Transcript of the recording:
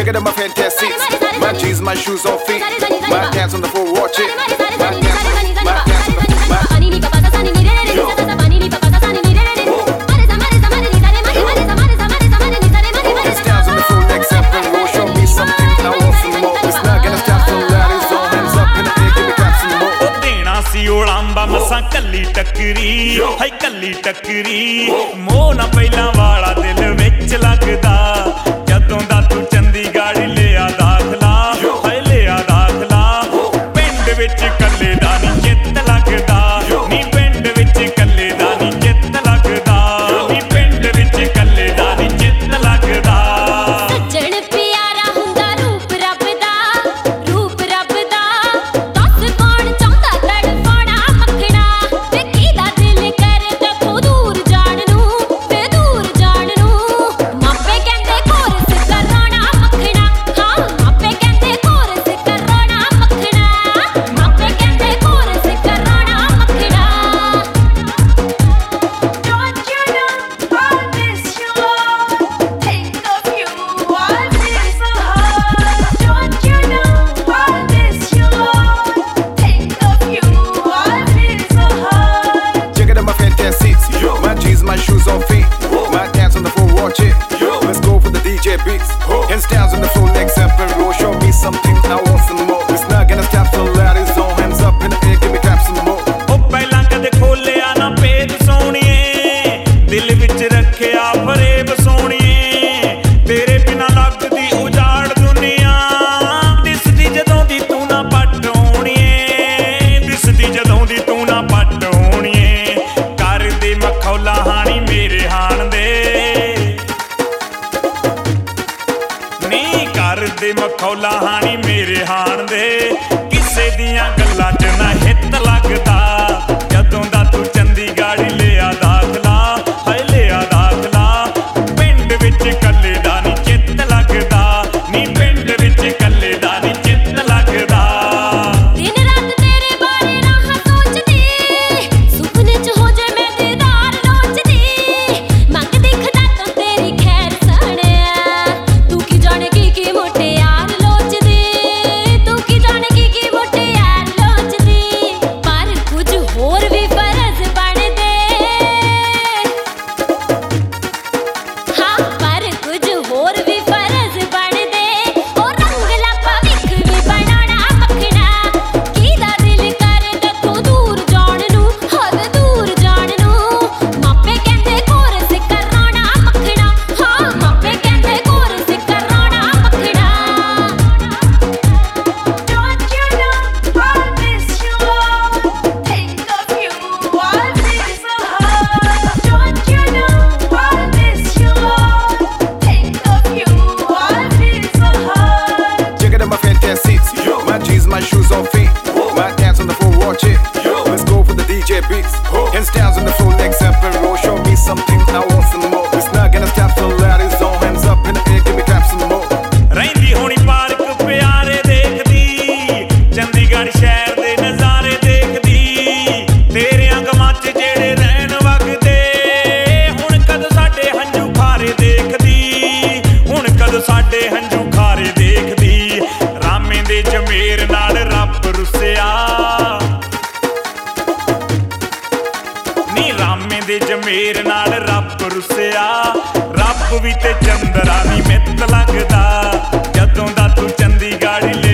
Check it out my fantastic. My G's, my shoes on feet. My dance on the floor, watch it. My dance on the floor. It's dance on the floor, next up and roll. Show me something, I want some more. It's not gonna stop till that is all hands up in the air, give me clap some more. ਉਹ ਦੇਣਾ ਸੀ ਉਲਾਂਬਾ ਮਸਾਂ ਕੱਲੀ ਟੱਕਰੀ high ਕੱਲੀ ਟੱਕਰੀ ਮੋਹ ਨਾ ਪਹਿਲਾਂ ਵਾਲਾ ਦਿਲ ਵਿੱਚ ਲੱਗਦਾ ਜਦੋਂ ਦਾ ਤੂੰ ਚੰਡੀਗੜ੍ਹ ਲਿਆ ਦਾਖਲਾ ਹਾਏ ਲਿਆ ਦਾਖਲਾ ਪਿੰਡ ਵਿੱਚ ਕੱਲੇ ਦਾ ਨੀ ਚਿੱਤ ਲੱਗਦਾ ਨੀ ਪਿੰਡ ਵਿੱਚ ਕੱਲੇ ਦਾ ਨੀ ਚਿੱਤ ਲੱਗਦਾ ਨੀ ਪਿੰਡ ਵਿੱਚ ਕੱਲੇ ਦਾ ਨੀ ਚਿੱਤ ਲੱਗਦਾ ਸੱਜਣ ਪਿਆਰਾ ਹੁੰਦਾ ਰੂਪ ਰੱਬ ਦਾ ਦੱਸ ਕੌਣ ਚਾਹੁੰਦਾ ਤੜਫਣਾ ਮੱਖਣਾ ਤੇ ਕਿਹਦਾ ਦਿਲ ਕਰਦਾ ਖੋ ਦੂਰ ਜਾਣ ਨੂੰ ਵੇ ਦੂਰ ਜਾਣ ਨੂੰ ਮਾਪੇ ਕਹਿੰਦੇ ਕੋਰਸ ਕਰਾਉਣਾ ਮੱਖਣਾ ਹਾਂ ਮਾਪੇ ਕਹਿੰਦੇ ਕੋਰਸ ਕਰਾਉਣਾ ਮੱਖਣਾ ਮਾਪੇ ਕਹਿੰਦੇ ਕੋਰਸ ਕਰਾਉਣਾ ਮੱਖਣਾ Don't you know I miss you all? Think of you, I feel so hard. Don't you know I miss you all? Think of you, I feel so hard. Check it out my fantastic. My G's, my shoes on feet. My dance on the floor, watch it. Let's go for the DJ beats. Hands down on the floor, next up and roll. Show me something, I want some more. It's not gonna stop till that is all hands up in the air, give me clap some more. ਉਹ ਪਹਿਲਾਂ ਕਦੇ ਖੋਲਿਆ ਨਾ ਭੇਦ ਸੋਹਣੀਏ ਦਿਲ ਵਿੱਚ ਰੱਖਿਆ ਫਰੇਬ ਸੋਹਣੀਏ ਤੇਰੇ ਬਿਨਾ ਲੱਗਦੀ ਉਜਾੜ ਦੁਨੀਆ ਦਿਸਦੀ ਜਦੋਂ ਦੀ ਤੂੰ ਨਾ ਪੱਟ ਹੋਣੀਏ ਦਿਸਦੀ ਜਦੋਂ ਦੀ ਤੂੰ ਨਾ ਪੱਟ ਹੋਣੀਏ ਕਰਦੇ ਮਖੌਲਾ ਹਾਣੀ ਮੇਰੇ ਹਾਣ ਦੇ ਨਹੀਂ ਕਰਦੇ ਮਖੌਲਾ ਹਾਣੀ ਮੇਰੇ ਹਾਣ ਦੇ ਕਿਸੇ ਦੀਆਂ ਗੱਲਾਂ 'ਚ ਨਾ ਹਿੱਤ ਲੱਗਦਾ ਜਦੋਂ ਦਾ ਤੂੰ ਚੰਡੀਗੜ੍ਹ ਲਿਆ ਦਾਖਲਾ ਹਾਏ ਲਿਆ ਦਾਖਲਾ ਪਿੰਡ ਵਿੱਚ ਕੱਲੇ ਦਾ ਨੀ ਚਿੱਤ ਲੱਗਦਾ ਨੀ ਪਿੰਡ ਵਿੱਚ ਕੱਲੇ ਦਾ ਨੀ ਚਿੱਤ ਲੱਗਦਾ ਦਿਨ ਰਾਤ ਤੇਰੇ ਬਾਰੇ ਰਾਹਾਂ ਸੋਚਦੀ ਸੁਪਨੇ 'ਚ ਹੋ ਜੇ ਮੈਂ ਦੀਦਾਰ ਲੋਚਦੀ ਮੰਗਦੀ ਖੁਦਾ ਤੋਂ ਤੇਰੀ ਖੈਰ ਸਾਣਿਆ ਤੂੰ ਕੀ ਜਾਣੇ ਕੀ ਮੁਟਿਆਰ ਲੋਚਦੀ ਤੂੰ ਕੀ ਜਾਣੇ ਕੀ ਮੁਟਿਆਰ ਲੋਚਦੀ ਪਰ ਕੁਝ ਹੋਰ ਵੀ ਫਰਜ਼ ਬਣਦੇ ਹਾਂ ਪਰ ਕੁਝ ਹੋਰ ਵੀ ਫਰਜ਼ ਬਣਦੇ ਉਹ ਰੰਗਲਾ ਭਵਿੱਖ ਵੀ ਬਣਾਉਣਾ ਮੱਖਣਾ ਕਿਹਦਾ ਦਿਲ ਕਰਦਾ ਤੂੰ ਦੂਰ ਜਾਣ ਨੂੰ ਹਦ ਦੂਰ ਜਾਣ ਨੂੰ ਮਾਪੇ ਕਹਿੰਦੇ ਕੋਰਸ ਕਰਾਉਣਾ ਮੱਖਣਾ ਹਾਂ ਮਾਪੇ ਕਹਿੰਦੇ ਕੋਰਸ ਕਰਾਉਣਾ ਮੱਖਣਾ Don't you know I miss you all? Think of you, I feel so hard. Don't you know I miss you all? Think of you, I feel so hard. Check it out my fantastic. My G's, my shoes on feet. My dance on the floor, watch it. Let's go for the DJ beats. Hands down on the floor, next up and roll. Show me something, I want some more. It's not gonna stop till that is all hands up in the air, give me clap some more. ਰਹਿੰਦੀ ਹੋਣੀ park ਪਿਆਰੇ ਦੇਖਦੀ ਚੰਡੀਗੜ੍ਹ ਸ਼ਹਿਰ ਦੇ ਨਜ਼ਾਰੇ ਦੇਖਦੀ ਤੇਰਿਆਂ ਗਮਾਂ 'ਚ ਜਿਹੜੇ ਰਹਿਣ ਵਗਦੇ ਹੁਣ ਕਦੋਂ ਸਾਡੇ ਹੰਝੂ ਖਾਰੇ ਦੇਖਦੀ ਹੁਣ ਕਦੋਂ ਸਾਡੇ ਹੰਝੂ ਖਾਰੇ ਦੇਖਦੀ ਰਾਮੇ ਦੇ ਜਮੇਰ ਨਾਲ ਰੱਬ ਰੁੱਸਿਆ ਨੀ ਰਾਮੇ ਦੇ ਜਮੇਰ ਨਾਲ ਰੱਬ ਰੁੱਸਿਆ ਰੱਬ ਵੀ ਤੇ ਚੰਦਰਾ ਨੀ ਮਿੱਤ ਲੱਗਦਾ ਜਦੋਂ ਦਾ ਤੂੰ ਚੰਡੀਗੜ੍ਹ